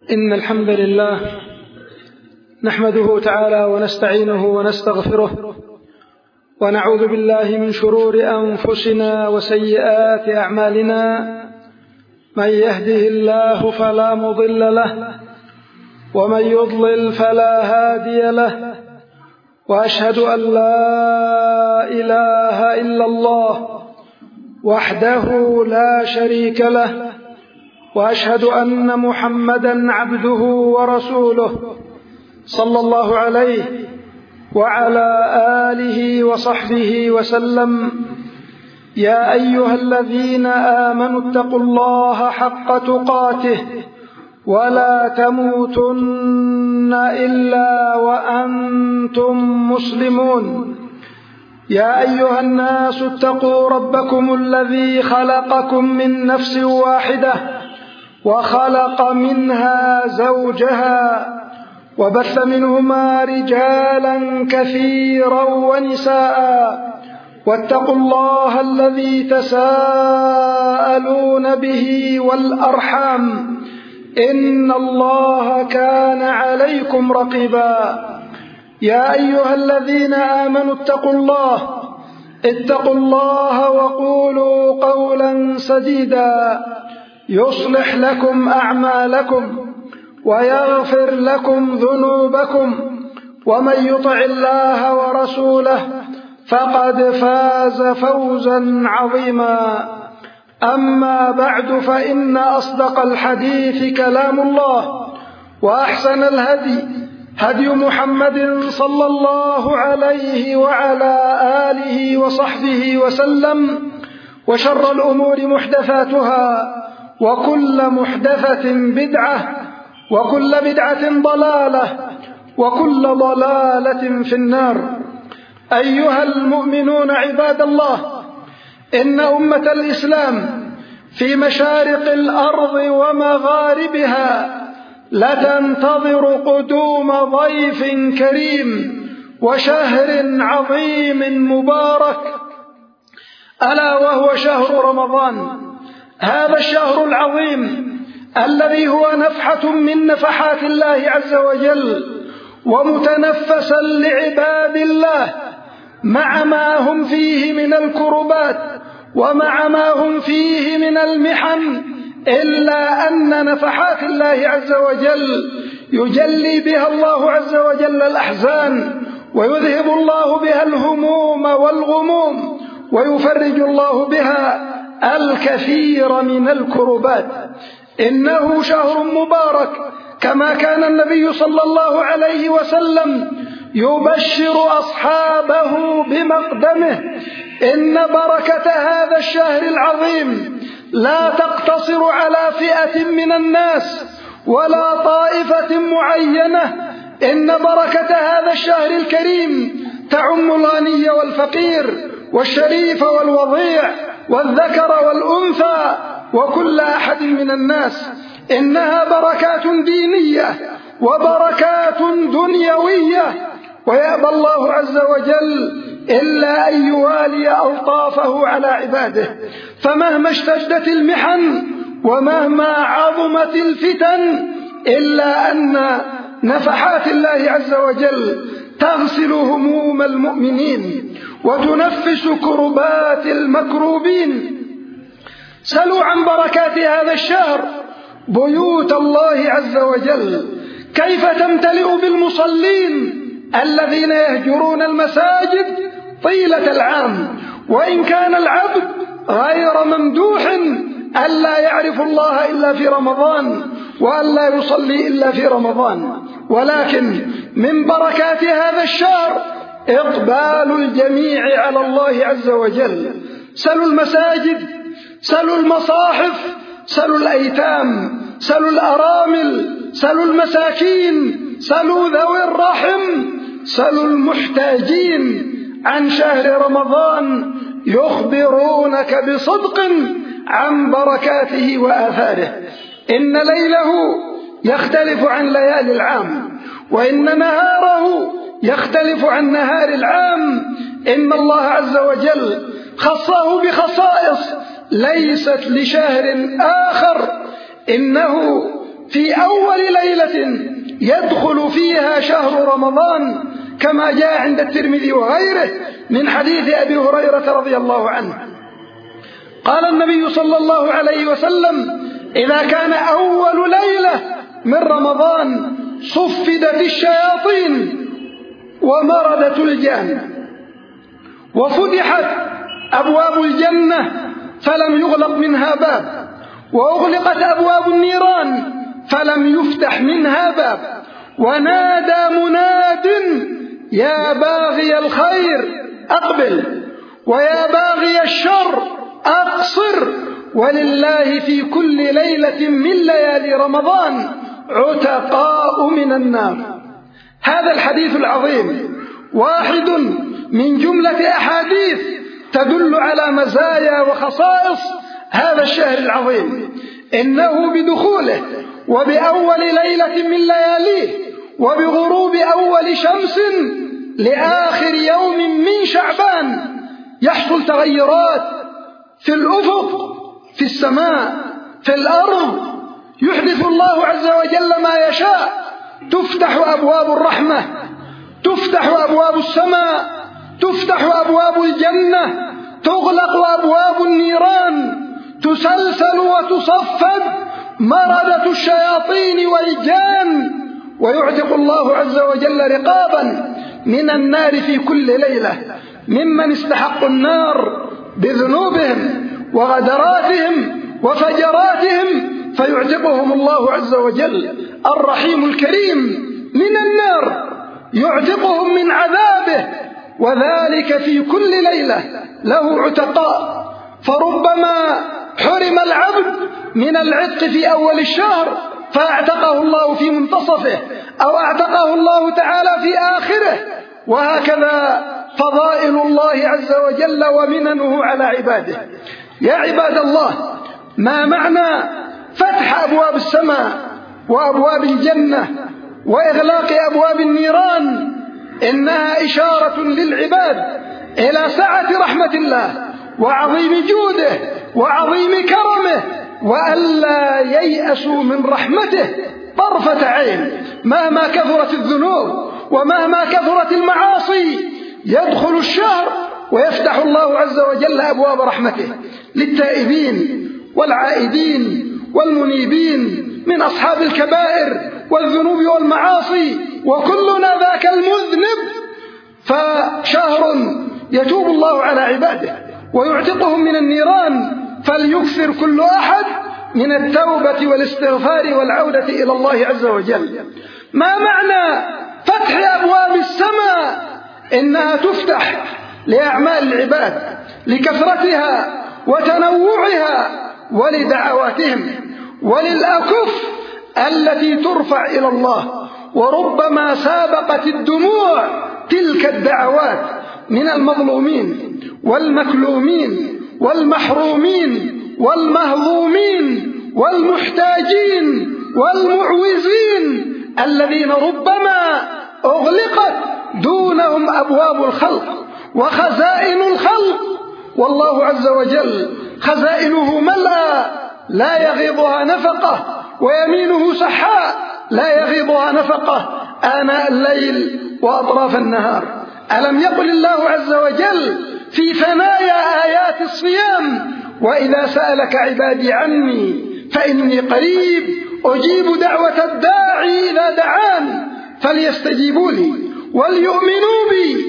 إن الحمد لله نحمده تعالى ونستعينه ونستغفره ونعوذ بالله من شرور أنفسنا وسيئات أعمالنا. من يهده الله فلا مضل له ومن يضلل فلا هادي له، وأشهد أن لا إله إلا الله وحده لا شريك له، وأشهد أن محمدا عبده ورسوله صلى الله عليه وعلى آله وصحبه وسلم. يا أيها الذين آمنوا اتقوا الله حق تقاته ولا تموتن إلا وأنتم مسلمون. يا أيها الناس اتقوا ربكم الذي خلقكم من نفس واحدة وخلق منها زوجها وبث منهما رجالا كثيرا ونساء، واتقوا الله الذي تساءلون به والأرحام إن الله كان عليكم رقيبا. يا أيها الذين آمنوا اتقوا الله وقولوا قولا سديدا يصلح لكم أعمالكم ويغفر لكم ذنوبكم، ومن يطع الله ورسوله فقد فاز فوزا عظيما. أما بعد، فإن أصدق الحديث كلام الله، وأحسن الهدي هدي محمد صلى الله عليه وعلى آله وصحبه وسلم، وشر الأمور محدثاتها، وكل محدثة بدعة، وكل بدعة ضلالة، وكل ضلالة في النار. أيها المؤمنون عباد الله، إن أمة الإسلام في مشارق الأرض ومغاربها لتنتظر قدوم ضيف كريم وشهر عظيم مبارك، ألا وهو شهر رمضان. هذا الشهر العظيم الذي هو نفحة من نفحات الله عز وجل، ومتنفسا لعباد الله مع ما هم فيه من الكربات ومع ما هم فيه من المحن، إلا أن نفحات الله عز وجل يجلي بها الله عز وجل الأحزان، ويذهب الله بها الهموم والغموم، ويفرج الله بها الكثير من الكربات. إنه شهر مبارك، كما كان النبي صلى الله عليه وسلم يبشر أصحابه بمقدمه. إن بركة هذا الشهر العظيم لا تقتصر على فئة من الناس ولا طائفة معينة، إن بركة هذا الشهر الكريم تعم الغني والفقير والشريف والوضيع والذكر والأنثى وكل أحد من الناس. إنها بركات دينية وبركات دنيوية، ويأبى الله عز وجل إلا أن يوالي ألطافه على عباده. فمهما اشتدت المحن ومهما عظمت الفتن، إلا أن نفحات الله عز وجل تغسل هموم المؤمنين وتنفس كربات المكروبين. سلوا عن بركات هذا الشهر بيوت الله عز وجل، كيف تمتلئ بالمصلين الذين يهجرون المساجد طيلة العام، وإن كان العبد غير ممدوح ألا يعرف الله إلا في رمضان وألا يصلي إلا في رمضان. ولكن من بركات هذا الشهر إقبال الجميع على الله عز وجل. سلوا المساجد، سلوا المصاحف، سلوا الأيتام، سلوا الأرامل، سلوا المساكين، سلوا ذوي الرحم، سلوا المحتاجين عن شهر رمضان، يخبرونك بصدق عن بركاته وآثاره. إن ليله يختلف عن ليالي العام، وإن نهاره يختلف عن نهار العام. إن الله عز وجل خصه بخصائص ليست لشهر آخر. إنه في أول ليلة يدخل فيها شهر رمضان، كما جاء عند الترمذي وغيره من حديث أبي هريرة رضي الله عنه. قال النبي صلى الله عليه وسلم: إذا كان أول ليلة من رمضان صفدت الشياطين ومردت الجان، وفتحت أبواب الجنة فلم يغلق منها باب، وأغلقت أبواب النيران فلم يفتح منها باب، ونادى مناد: يا باغي الخير أقبل، ويا باغي الشر أقصر، ولله في كل ليلة من ليالي رمضان عتقاء من النار. هذا الحديث العظيم واحد من جملة أحاديث تدل على مزايا وخصائص هذا الشهر العظيم. إنه بدخوله وبأول ليلة من لياليه وبغروب أول شمس لآخر يوم من شعبان يحصل تغيرات في الأفق، في السماء، في الأرض، يحدث الله عز وجل ما يشاء. تفتح أبواب الرحمة، تفتح أبواب السماء، تفتح أبواب الجنة، تغلق أبواب النيران، تسلسل وتصفد مردة الشياطين والجان، ويعتق الله عز وجل رقابا من النار في كل ليلة ممن استحقوا النار بذنوبهم وغدراتهم وفجراتهم، فيعتقهم الله عز وجل الرحيم الكريم من النار، يعتقهم من عذابه، وذلك في كل ليلة له عتقاء. فربما حرم العبد من العتق في أول الشهر فاعتقه الله في منتصفه، أو اعتقه الله تعالى في آخره، وهكذا فضائل الله عز وجل ومننه على عباده. يا عباد الله، ما معنى فتح أبواب السماء وأبواب الجنة وإغلاق أبواب النيران؟ إنها إشارة للعباد إلى سعة رحمة الله وعظيم جوده وعظيم كرمه، وألا ييأسوا من رحمته طرفة عين. مهما كثرت الذنوب ومهما كثرت المعاصي يدخل الشهر ويفتح الله عز وجل أبواب رحمته للتائبين والعائدين والمنيبين من أصحاب الكبائر والذنوب والمعاصي، وكلنا ذاك المذنب. فشهر يتوب الله على عباده ويعتقهم من النيران، فليكثر كل أحد من التوبة والاستغفار والعودة إلى الله عز وجل. ما معنى فتح أبواب السماء؟ إنها تفتح لأعمال العباد لكثرتها وتنوعها ولدعواتهم وللأكف التي ترفع إلى الله، وربما سابقت الدموع تلك الدعوات من المظلومين والمكلومين والمحرومين والمهضومين والمحتاجين والمعوزين الذين ربما أغلقت دونهم أبواب الخلق وخزائن الخلق، والله عز وجل خزائنه ملأى لا يغيضها نفقة، ويمينه سحاء لا يغيضها نفقة آناء الليل وأطراف النهار. ألم يقل الله عز وجل في ثنايا آيات الصيام: وإذا سألك عبادي عني فإني قريب أجيب دعوة الداعي إذا دعان فليستجيبوا لي وليؤمنوا بي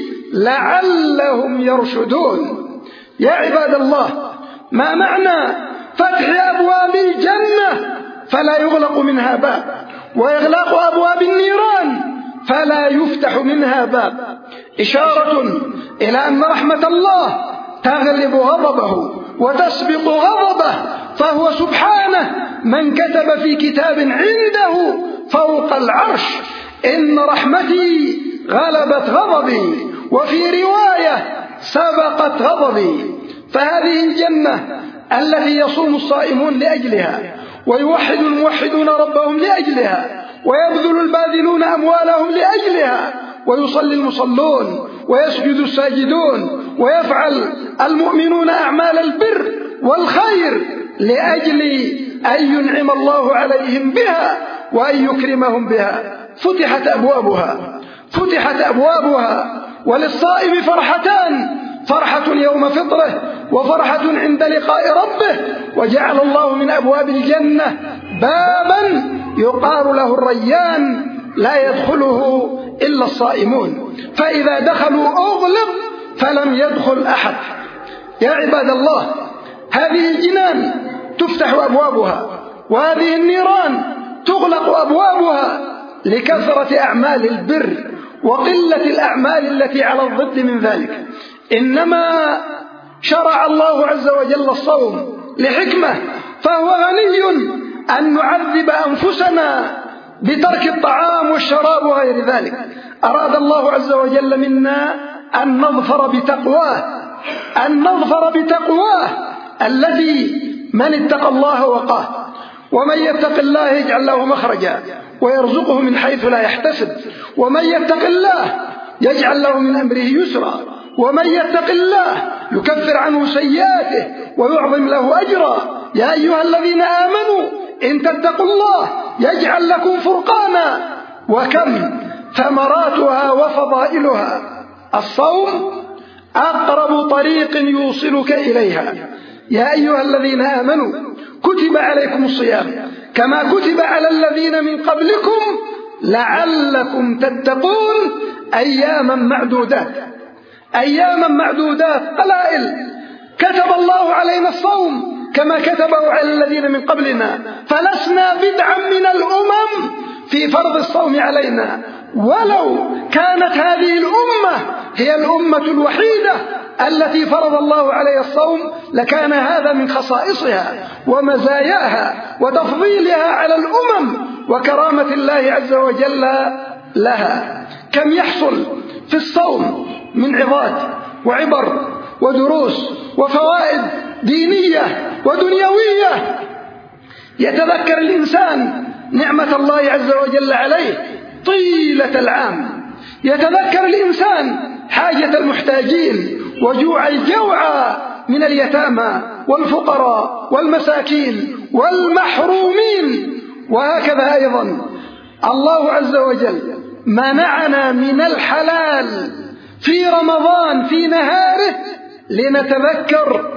لعلهم يرشدون. يا عباد الله، ما معنى فتح أبواب الجنة فلا يغلق منها باب، وإغلاق أبواب النيران فلا يفتح منها باب؟ إشارة إلى أن رحمة الله تغلب غضبه وتسبق غضبه، فهو سبحانه من كتب في كتاب عنده فوق العرش: إن رحمتي غلبت غضبي، وفي رواية سبقت غضبي. فهذه الجنة التي يصوم الصائمون لأجلها، ويوحد الموحدون ربهم لأجلها، ويبذل الباذلون أموالهم لأجلها، ويصلي المصلون ويسجد الساجدون، ويفعل المؤمنون أعمال البر والخير لأجل أن ينعم الله عليهم بها وأن يكرمهم بها. فتحت أبوابها. وللصائم فرحتان: فرحة يوم فطره وفرحة عند لقاء ربه. وجعل الله من أبواب الجنة بابا يقال له الريان لا يدخله إلا الصائمون، فإذا دخلوا أغلق فلم يدخل أحد. يا عباد الله، هذه الجنان تفتح أبوابها، وهذه النيران تغلق أبوابها لكثرة أعمال البر وقلة الأعمال التي على الضد من ذلك. إنما شرع الله عز وجل الصوم لحكمة، فهو غني أن نعذب أنفسنا بترك الطعام والشراب وغير ذلك. أراد الله عز وجل منا أن نظفر بتقواه التي من اتقى الله وقاه. ومن يتق الله يجعل له مخرجا ويرزقه من حيث لا يحتسب، ومن يتق الله يجعل له من أمره يسرا، ومن يتق الله يكفر عنه سيئاته ويعظم له أجرا. يا أيها الذين آمنوا إن تتقوا الله يجعل لكم فرقانا. وكم ثمراتها وفضائلها. الصوم أقرب طريق يوصلك إليها. يا أيها الذين آمنوا كتب عليكم الصيام كما كتب على الذين من قبلكم لعلكم تتقون. أياما معدودات قلائل. كتب الله علينا الصوم كما كتبه على الذين من قبلنا، فلسنا بدعا من الأمم في فرض الصوم علينا. ولو كانت هذه الأمة هي الأمة الوحيدة التي فرض الله عليها الصوم لكان هذا من خصائصها ومزاياها وتفضيلها على الأمم وكرامة الله عز وجل لها. كم يحصل في الصوم من عظات وعبر ودروس وفوائد دينية ودنيوية. يتذكر الإنسان نعمة الله عز وجل عليه طيلة العام. يتذكر الإنسان حاجة المحتاجين وجوع الجوعى من اليتامى والفقراء والمساكين والمحرومين. وهكذا أيضا الله عز وجل منعنا من الحلال في رمضان في نهاره لنتذكر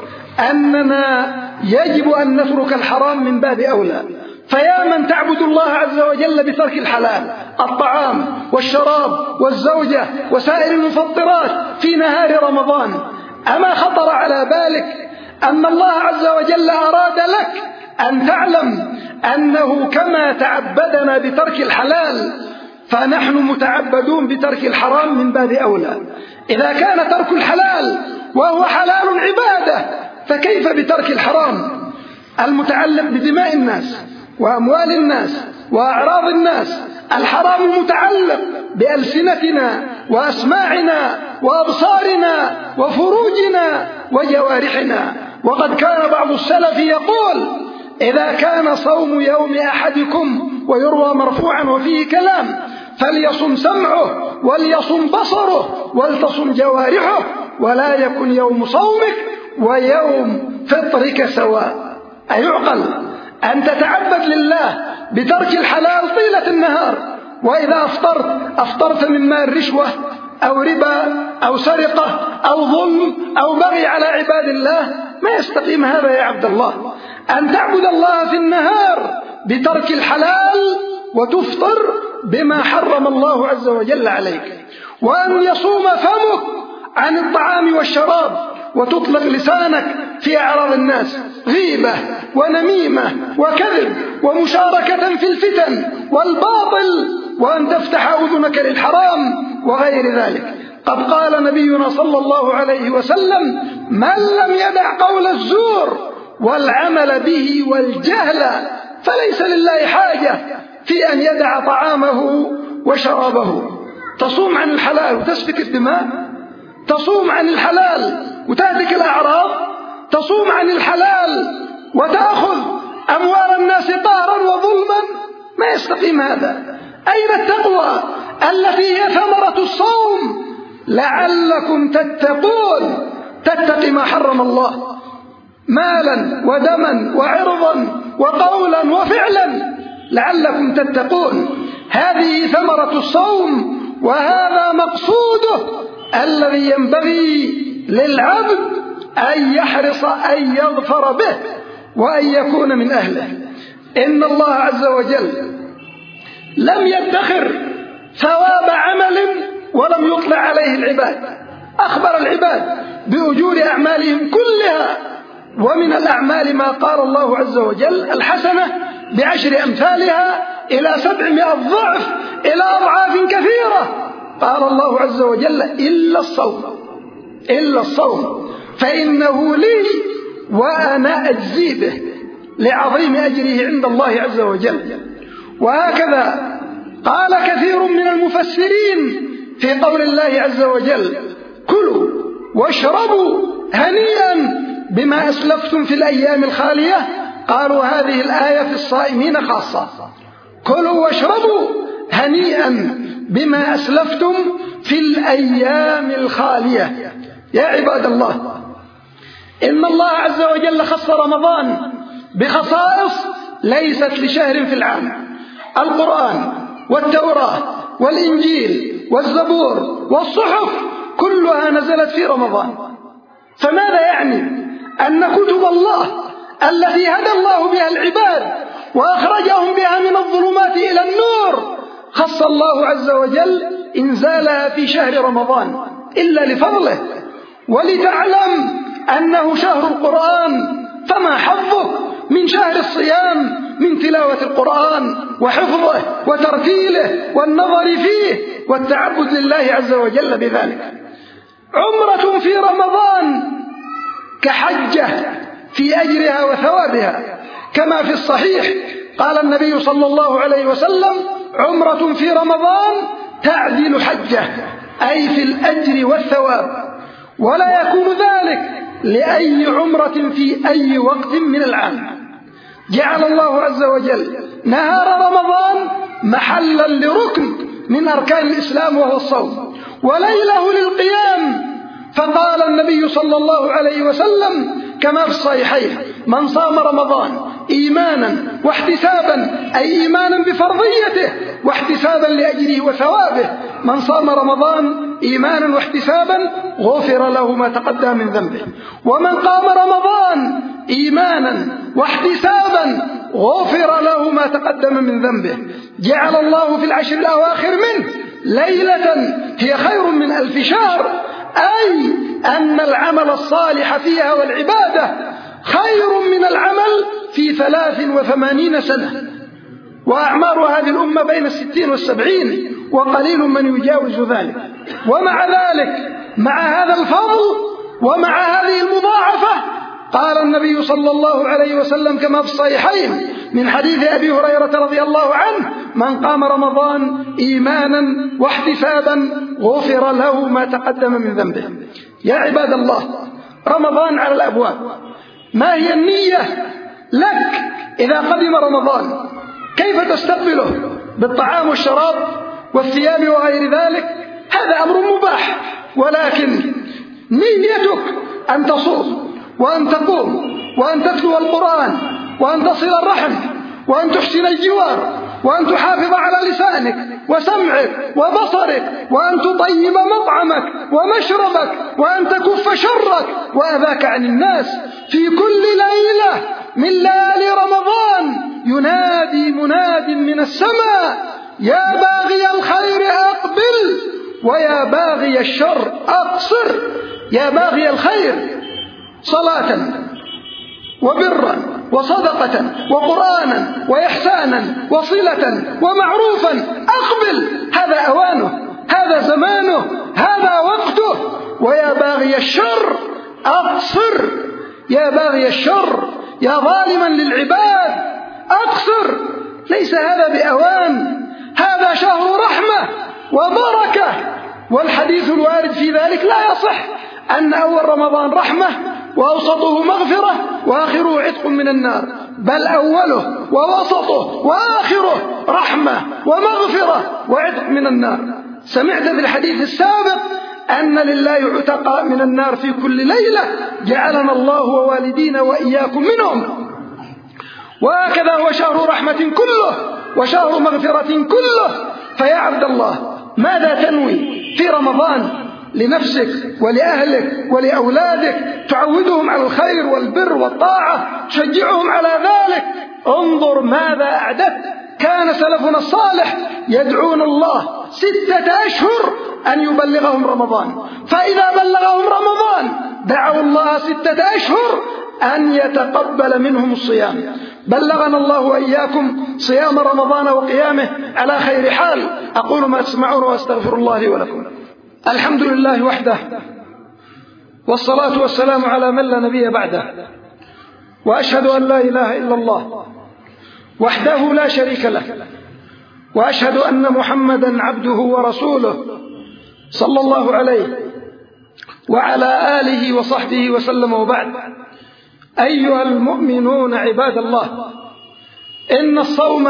أننا يجب أن نترك الحرام من باب أولى. فيا من تعبد الله عز وجل بترك الحلال، الطعام والشراب والزوجة وسائر المفطرات في نهار رمضان، أما خطر على بالك أن الله عز وجل أراد لك أن تعلم أنه كما تعبدنا بترك الحلال فنحن متعبدون بترك الحرام من باب أولى. إذا كان ترك الحلال وهو حلال عبادة فكيف بترك الحرام المتعلق بدماء الناس وأموال الناس وأعراض الناس؟ الحرام متعلق بألسنتنا وأسماعنا وأبصارنا وفروجنا وجوارحنا. وقد كان بعض السلف يقول: إذا كان صوم يوم أحدكم، ويروى مرفوعا وفيه كلام، فليصم سمعه وليصم بصره ولتصم جوارحه، ولا يكن يوم صومك ويوم فطرك سواء. أيعقل أن تتعبد لله بترك الحلال طيلة النهار، وإذا أفطرت من مال رشوة أو ربا أو سرقة أو ظلم أو بغي على عباد الله؟ ما يستقيم هذا يا عبد الله. أن تعبد الله في النهار بترك الحلال وتفطر بما حرم الله عز وجل عليك، وأن يصوم فمك عن الطعام والشراب وتطلق لسانك في أعراض الناس، غيبة ونميمة وكذب ومشاركة في الفتن والباطل، وأن تفتح أذنك للحرام وغير ذلك. قد قال نبينا صلى الله عليه وسلم: من لم يدع قول الزور والعمل به والجهل فليس لله حاجة في أن يدع طعامه وشرابه. تصوم عن الحلال وتسفك الدماء، تصوم عن الحلال وتهتك الأعراض، تصوم عن الحلال وتأخذ أموال الناس قهرا وظلما، ما يستقيم هذا. أين التقوى التي هي ثمرة الصوم؟ لعلكم تتقون، تتقي ما حرم الله مالا ودما وعرضا وقولا وفعلا. لعلكم تتقون. هذه ثمرة الصوم، وهذا مقصوده الذي ينبغي للعبد أن يحرص أن يظفر به وأن يكون من أهله. إن الله عز وجل لم يدخر ثواب عمل ولم يطلع عليه العباد، أخبر العباد بأجور أعمالهم كلها، ومن الأعمال ما قال الله عز وجل: الحسنة ب10 أمثالها إلى 700 ضعف إلى أضعاف كثيرة. قال الله عز وجل: إلا الصوم فإنه لي وأنا أجزي به، لعظيم أجره عند الله عز وجل. وهكذا قال كثير من المفسرين في قول الله عز وجل: كلوا واشربوا هنيئا بما أسلفتم في الأيام الخالية. قالوا هذه الآية في الصائمين خاصة. كلوا واشربوا هنيئا بما أسلفتم في الأيام الخالية. يا عباد الله، إن الله عز وجل خص رمضان بخصائص ليست لشهر في العام. القرآن والتوراة والإنجيل والزبور والصحف كلها نزلت في رمضان. فماذا يعني؟ أن كتب الله التي هدى الله بها العباد وأخرجهم بها من الظلمات إلى النور خص الله عز وجل إنزالها في شهر رمضان إلا لفضله، ولتعلم أنه شهر القرآن. فما حظه من شهر الصيام من تلاوة القرآن وحفظه وترتيله والنظر فيه والتعبد لله عز وجل بذلك. عمرة في رمضان كحجة في أجرها وثوابها، كما في الصحيح قال النبي صلى الله عليه وسلم: عمرة في رمضان تعدل حجة، أي في الأجر والثواب، ولا يكون ذلك لأي عمرة في أي وقت من العام. جعل الله عز وجل نهار رمضان محلا لركن من أركان الإسلام وهو الصوم، وليله للقيام. فقال النبي صلى الله عليه وسلم كما في الصحيحين: من صام رمضان إيمانا واحتسابا، أي إيمانا بفرضيته واحتسابا لأجره وثوابه، من صام رمضان إيمانا واحتسابا غفر له ما تقدم من ذنبه. ومن قام رمضان إيمانا واحتسابا غفر له ما تقدم من ذنبه. جعل الله في العشر الأواخر منه ليلة هي خير من 1000 شهر، أي أن العمل الصالح فيها والعبادة خير من العمل في 83 سنة، وأعمار هذه الأمة بين 60 و70، وقليل من يجاوز ذلك. ومع ذلك، مع هذا الفضل ومع هذه المضاعفة، قال النبي صلى الله عليه وسلم كما في الصحيحين من حديث أبي هريرة رضي الله عنه: من قام رمضان إيمانا واحتسابا غفر له ما تقدم من ذنبه. يا عباد الله، رمضان على الأبواب. ما هي النية لك إذا قدم رمضان؟ كيف تستقبله؟ بالطعام والشراب والثياب وغير ذلك؟ هذا أمر مباح، ولكن نيتك أن تصوم وأن تقوم وأن تتلو القرآن وأن تصل الرحم وأن تحسن الجوار وأن تحافظ على لسانك وسمعك وبصرك وأن تطيب مطعمك ومشربك وأن تكف شرك وأذاك عن الناس. في كل ليلة من ليالي رمضان ينادي مناد من السماء: يا باغي الخير أقبل ويا باغي الشر أقصر. يا باغي الخير صلاة وبرا وصدقة وقرآنا وإحسانا وصلة ومعروفا أقبل، هذا أوانه، هذا زمانه، هذا وقته. ويا باغي الشر أقصر. يا باغي الشر، يا ظالما للعباد أقصر. ليس هذا بأوان، هذا شهر رحمة وبركة، والحديث الوارد في ذلك لا يصح أن أول رمضان رحمة وأوسطه مغفرة وآخره عتق من النار، بل أوله ووسطه وآخره رحمة ومغفرة وعتق من النار. سمعت في الحديث السابق أن لله عتقاء من النار في كل ليلة، جعلنا الله ووالدينا وإياكم منهم. وهكذا هو شهر رحمة كله، وشهر مغفرة كله. فيا عبد الله، ماذا تنوي في رمضان لنفسك ولأهلك ولأولادك؟ تعودهم على الخير والبر والطاعة، تشجعهم على ذلك. انظر ماذا أعددت. كان سلفنا الصالح يدعون الله 6 أشهر أن يبلغهم رمضان، فإذا بلغهم رمضان دعوا الله 6 أشهر أن يتقبل منهم الصيام. بلغنا الله وإياكم صيام رمضان وقيامه على خير حال. أقول ما تسمعون وأستغفر الله لي ولكم. الحمد لله وحده، والصلاة والسلام على من لا نبي بعده، وأشهد أن لا إله إلا الله وحده لا شريك له، وأشهد أن محمدا عبده ورسوله صلى الله عليه وعلى آله وصحبه وسلم. وبعد، أيها المؤمنون عباد الله، إن الصوم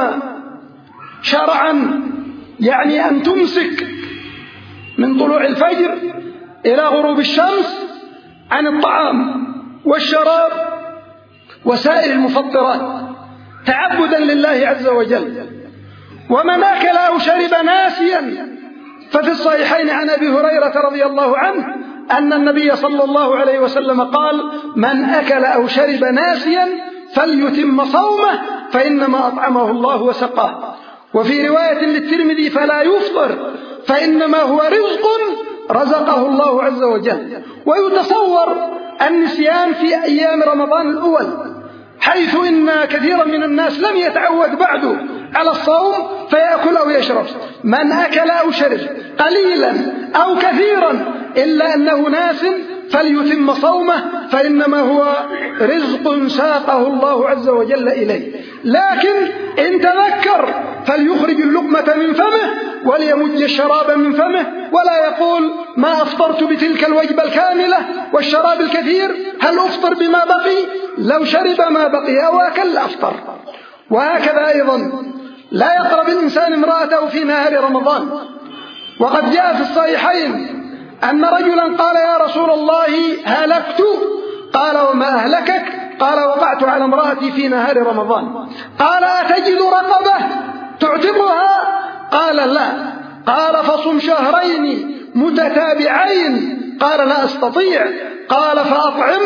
شرعا يعني أن تمسك من طلوع الفجر إلى غروب الشمس عن الطعام والشراب وسائر المفطرات تعبدا لله عز وجل. ومن أكل أو شرب ناسيا، ففي الصحيحين عن أبي هريرة رضي الله عنه أن النبي صلى الله عليه وسلم قال: من أكل أو شرب ناسيا فليتم صومه فإنما أطعمه الله وسقاه. وفي رواية للترمذي: فلا يفطر فإنما هو رزق رزقه الله عز وجل. ويتصور النسيان في أيام رمضان الأول، حيث إن كثيرا من الناس لم يتعود بعد على الصوم فيأكل أو يشرب. من أكل أو شرب قليلا أو كثيرا إلا أنه ناس فليتم صومه فإنما هو رزق ساقه الله عز وجل إليه. لكن إن تذكر فليخرج اللقمة من فمه وليمج الشراب من فمه، ولا يقول: ما أفطرت بتلك الوجبة الكاملة والشراب الكثير، هل أفطر بما بقي؟ لو شرب ما بقي أو أكل أفطر. وهكذا أيضا لا يقرب الإنسان امرأته في نهار رمضان. وقد جاء في الصحيحين أن رجلا قال: يا رسول الله هلكت. قال: وما أهلكك؟ قال: وقعت على امرأتي في نهار رمضان. قال: أتجد رقبة تعتقها؟ قال: لا. قال: فصم شهرين متتابعين. قال: لا أستطيع. قال: فأطعم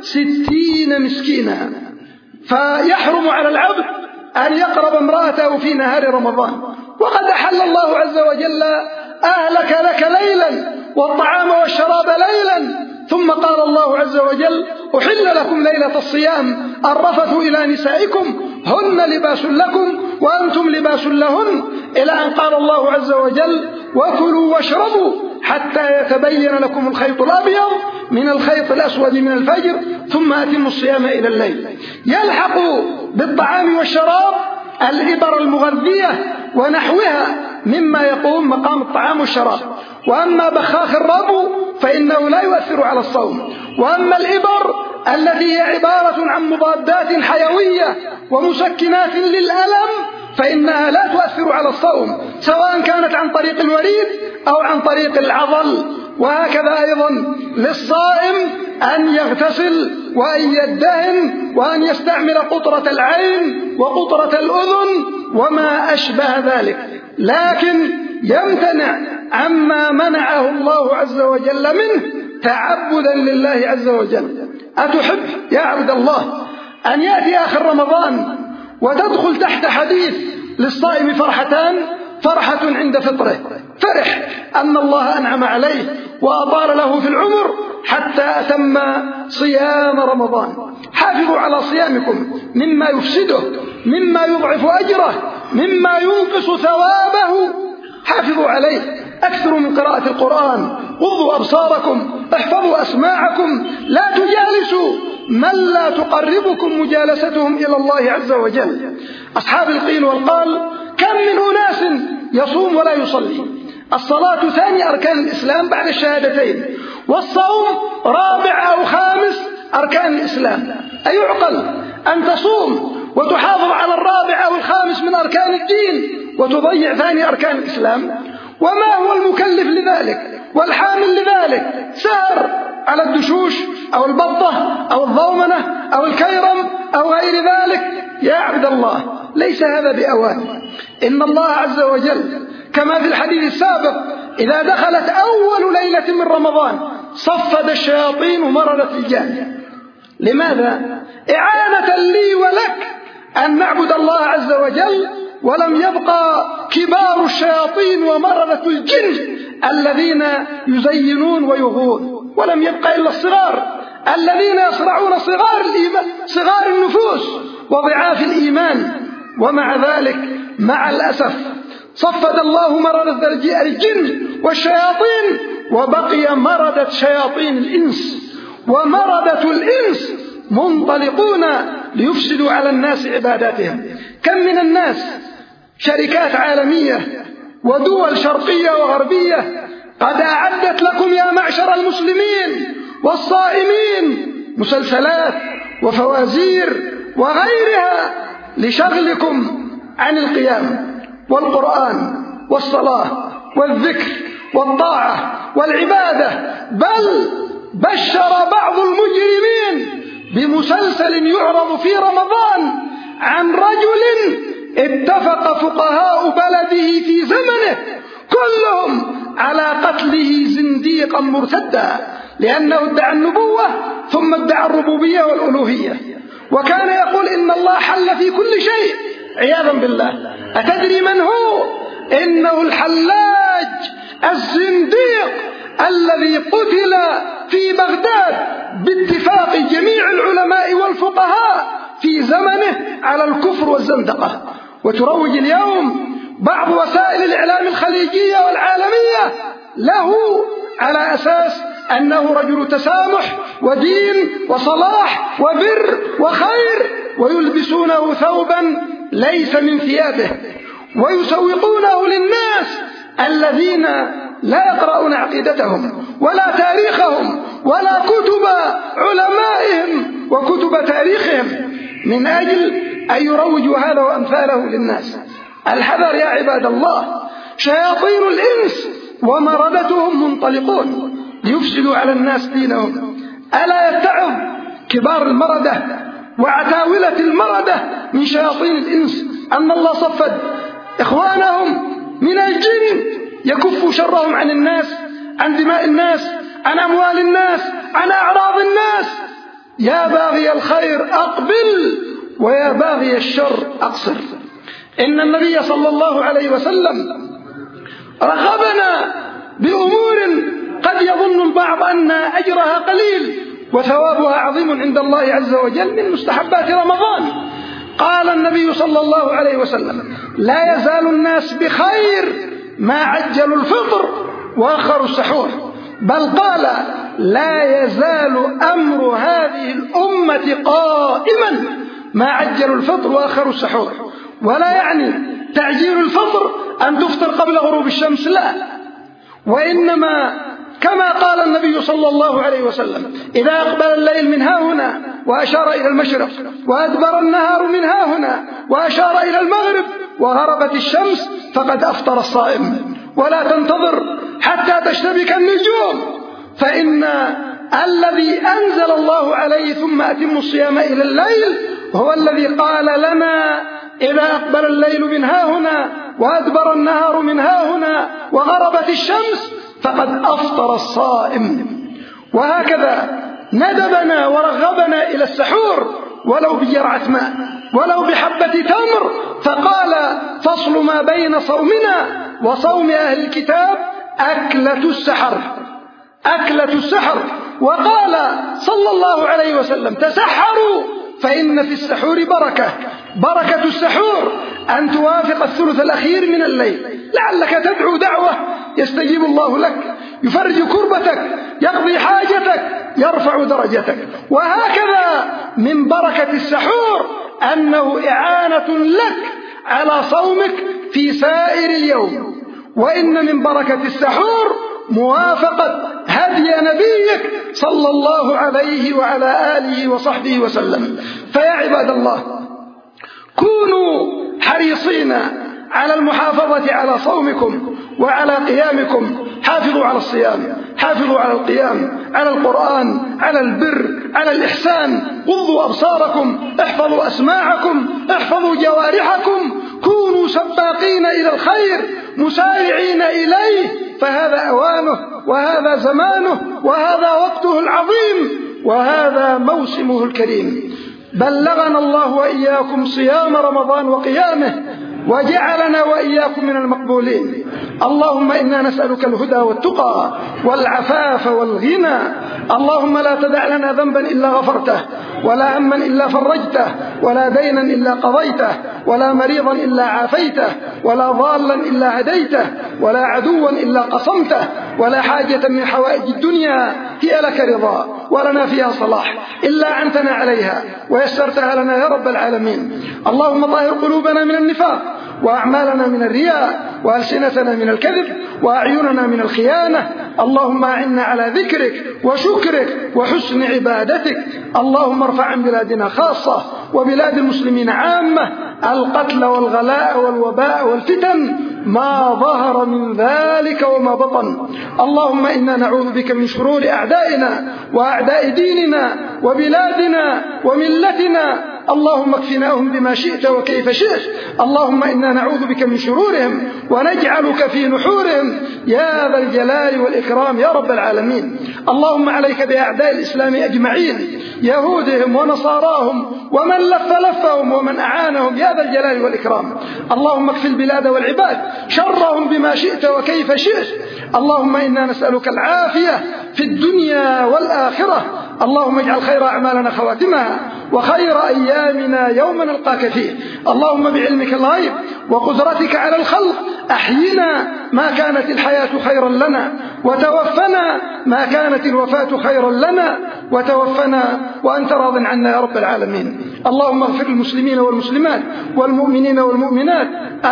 60 مسكينا. فيحرم على العبد أن يقرب امرأته في نهار رمضان. وقد أحل الله عز وجل أهلك لك ليلا والطعام والشراب ليلا. ثم قال الله عز وجل: أحل لكم ليلة الصيام الرفث إلى نسائكم هن لباس لكم وأنتم لباس لهن، إلى أن قال الله عز وجل: وكلوا واشربوا حتى يتبين لكم الخيط الأبيض من الخيط الأسود من الفجر ثم أتموا الصيام إلى الليل. يلحق بالطعام والشراب الإبر المغذية ونحوها مما يقوم مقام الطعام والشراب. وأما بخاخ الربو فإنه لا يؤثر على الصوم. وأما الإبر التي هي عبارة عن مضادات حيوية ومسكنات للألم فإنها لا تؤثر على الصوم، سواء كانت عن طريق الوريد أو عن طريق العضل. وهكذا أيضا للصائم أن يغتسل وأن يدهن وأن يستعمل قطرة العين وقطرة الأذن وما أشبه ذلك، لكن يمتنع عما منعه الله عز وجل منه تعبدا لله عز وجل. أتحب يا عبد الله أن يأتي آخر رمضان وتدخل تحت حديث للصائم فرحتان: فرحة عند فطره، فرح أن الله أنعم عليه وأطال له في العمر حتى أتم صيام رمضان. حافظوا على صيامكم مما يفسده، مما يضعف أجره، مما ينقص ثوابه. حافظوا عليه، أكثروا من قراءة القرآن، غضوا أبصاركم، احفظوا أسماعكم، لا تجالسوا من لا تقربكم مجالستهم إلى الله عز وجل. أصحاب القيل والقال كم من أناس يصوم ولا يصلي. الصلاة ثاني أركان الإسلام بعد الشهادتين، والصوم رابع أو خامس أركان الإسلام. أيعقل أن تصوم وتحافظ على الرابع أو الخامس من أركان الدين وتضيع ثاني أركان الإسلام؟ وما هو المكلف لذلك والحامل لذلك؟ سهر على الدشوش أو البطة أو الضومنة أو الكيرم أو غير ذلك، يا عبد الله ليس هذا بأوان. إن الله عز وجل كما في الحديث السابق إذا دخلت أول ليلة من رمضان صفد الشياطين ومرضت الجان. لماذا؟ إعانة لي ولك أن نعبد الله عز وجل، ولم يبقى كبار الشياطين ومرضة الجن الذين يزينون ويغوون، ولم يبقى إلا الصغار الذين يصرعون صغار النفوس وضعاف الإيمان. ومع ذلك مع الأسف صفد الله مرضة الجن والشياطين، وبقي مرضة شياطين الإنس. ومرضة الإنس منطلقون ليفسدوا على الناس عباداتهم. كم من الناس شركات عالمية ودول شرقية وغربية قد أعدت لكم يا معشر المسلمين والصائمين مسلسلات وفوازير وغيرها لشغلكم عن القيام والقرآن والصلاة والذكر والطاعة والعبادة. بل بشر بعض المجرمين بمسلسل يعرض في رمضان عن رجل اتفق فقهاء بلده في زمنه كلهم على قتله زنديقا مرتدا، لأنه ادعى النبوة ثم ادعى الربوبية والألوهية، وكان يقول إن الله حل في كل شيء عياذا بالله. أتدري من هو؟ إنه الحلاج الزنديق الذي قتل في بغداد باتفاق جميع العلماء والفقهاء في زمنه على الكفر والزندقة. وتروج اليوم بعض وسائل الإعلام الخليجية والعالمية له على أساس أنه رجل تسامح ودين وصلاح وبر وخير، ويلبسونه ثوبا ليس من ثيابه، ويسوقونه للناس الذين لا يقرؤون عقيدتهم ولا تاريخهم ولا كتب علمائهم وكتب تاريخهم من أجل أن يروجوا هذا وأمثاله للناس. الحذر يا عباد الله، شياطين الإنس ومردتهم منطلقون ليفسدوا على الناس دينهم. ألا يتعظ كبار المردة وعتاولة المردة من شياطين الإنس أن الله صفد إخوانهم من الجن يكفوا شرهم عن الناس، عن دماء الناس، عن أموال الناس، عن أعراض الناس. يا باغي الخير أقبل ويا باغي الشر أقصر. إن النبي صلى الله عليه وسلم رغبنا بأمور قد يظن البعض أن أجرها قليل وثوابها عظيم عند الله عز وجل من مستحبات رمضان. قال النبي صلى الله عليه وسلم: لا يزال الناس بخير ما عجلوا الفطر وأخروا السحور. بل قال: لا يزال أمر هذه الأمة قائما ما عجلوا الفطر وأخروا السحور. ولا يعني تعجيل الفطر أن تفطر قبل غروب الشمس، لا، وإنما كما قال النبي صلى الله عليه وسلم: إذا أقبل الليل من هاهنا وأشار إلى المشرق، وأدبر النهار من هاهنا وأشار إلى المغرب، وغربت الشمس، فقد أفطر الصائم. ولا تنتظر حتى تشتبك النجوم، فإن الذي أنزل الله عليه ثم أتموا الصيام إلى الليل هو الذي قال لنا: إذا أقبل الليل من هاهنا وأدبر النهار من هاهنا وغربت الشمس فقد أفطر الصائم. وهكذا ندبنا ورغبنا إلى السحور ولو بجرعة ماء ولو بحبة تمر، فقال: فصل ما بين صومنا وصوم أهل الكتاب أكلة السحر، أكلة السحر. وقال صلى الله عليه وسلم: تسحروا فإن في السحور بركة. بركة السحور أن توافق الثلث الأخير من الليل، لعلك تدعو دعوة يستجيب الله لك، يفرج كربتك، يقضي حاجتك، يرفع درجتك. وهكذا من بركة السحور أنه إعانة لك على صومك في سائر اليوم. وإن من بركة السحور موافقة هدي نبيك صلى الله عليه وعلى آله وصحبه وسلم. فيا عباد الله، كونوا حريصين على المحافظة على صومكم وعلى قيامكم حافظوا على الصيام، حافظوا على القيام، على القرآن، على البر، على الإحسان، غضوا أبصاركم، احفظوا أسماعكم، احفظوا جوارحكم، كونوا سباقين إلى الخير مسارعين إليه، فهذا أوانه وهذا زمانه وهذا وقته العظيم وهذا موسمه الكريم. بلغنا الله وإياكم صيام رمضان وقيامه وجعلنا وإياكم من المقبولين. اللهم إنا نسألك الهدى والتقى والعفاف والغنى. اللهم لا تدع لنا ذنبا إلا غفرته، ولا هما إلا فرجته، ولا دينا إلا قضيته، ولا مريضا إلا عافيته، ولا ضالا إلا هديته، ولا عدوا إلا قصمته، ولا حاجة من حوائج الدنيا هي لك رضا ولنا فيها صلاح إلا أعنتنا عليها ويسرتها لنا يا رب العالمين. اللهم طهر قلوبنا من النفاق، وأعمالنا من الرياء، وألسنتنا من الكذب، وأعيننا من الخيانة. اللهم أعنا على ذكرك وشكرك وحسن عبادتك. اللهم ارفع عن بلادنا خاصة وبلاد المسلمين عامة القتل والغلاء والوباء والفتن ما ظهر من ذلك وما بطن. اللهم إنا نعوذ بك من شرور أعدائنا وأعداء ديننا وبلادنا وملتنا. اللهم اكفناهم بما شئت وكيف شئت. اللهم إنا نعوذ بك من شرورهم ونجعلك في نحورهم يا ذا الجلال والإكرام يا رب العالمين. اللهم عليك بأعداء الإسلام أجمعين، يهودهم ونصاراهم ومن لف لفهم ومن أعانهم يا ذا الجلال والإكرام. اللهم اكف البلاد والعباد شرهم بما شئت وكيف شئت. اللهم إنا نسألك العافية في الدنيا والآخرة. اللهم اجعل خير أعمالنا خواتمها وخير أيامنا يوم نلقاك فيه. اللهم بعلمك الغيب وقدرتك على الخلق أحينا ما كانت الحياة خيرا لنا، وتوفنا ما كانت الوفاة خيرا لنا، وتوفنا وأنت راض عنا يا رب العالمين. اللهم اغفر للمسلمين والمسلمات والمؤمنين والمؤمنات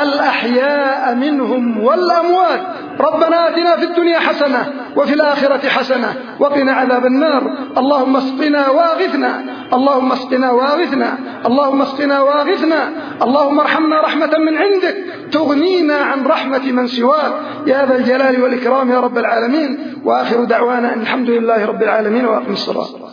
الأحياء منهم والأموات. ربنا آتنا في الدنيا حسنة وفي الآخرة حسنة وقنا عذاب النار. اللهم اسقنا واغثنا، اللهم اسقنا واغثنا، اللهم اسقنا واغثنا. اللهم ارحمنا رحمة من عندك تغنينا عن رحمة من سواك يا ذا الجلال والإكرام يا رب العالمين. وآخر دعوانا أن الحمد لله رب العالمين وأقم الصلاة.